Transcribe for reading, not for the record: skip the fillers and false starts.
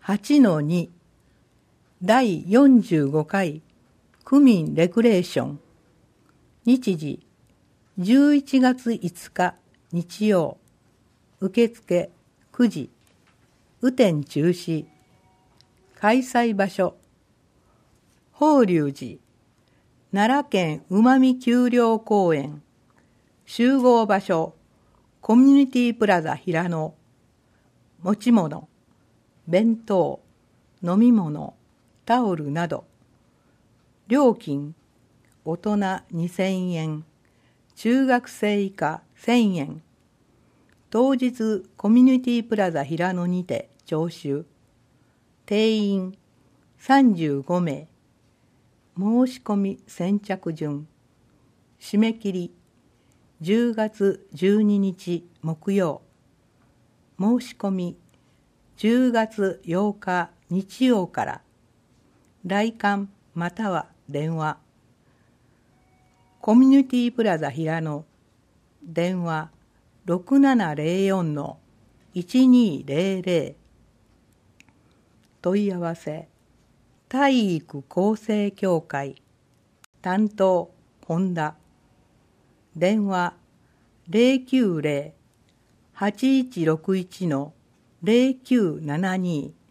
8-2 第45回区民レクレーション。日時11月5日日曜。受付9時。雨天中止。開催場所法隆寺、奈良県うまみ丘陵公園。集合場所コミュニティプラザ平野。持ち物弁当、飲み物、タオルなど。料金大人2000円、中学生以下1000円。当日コミュニティプラザ平野にて徴収。定員35名。申し込み先着順。締め切り10月12日木曜。申し込み10月8日日曜から。来館または電話。コミュニティプラザ平野。電話6704-1200。問い合わせ体育構成協会。担当本田。電話090-8161-0972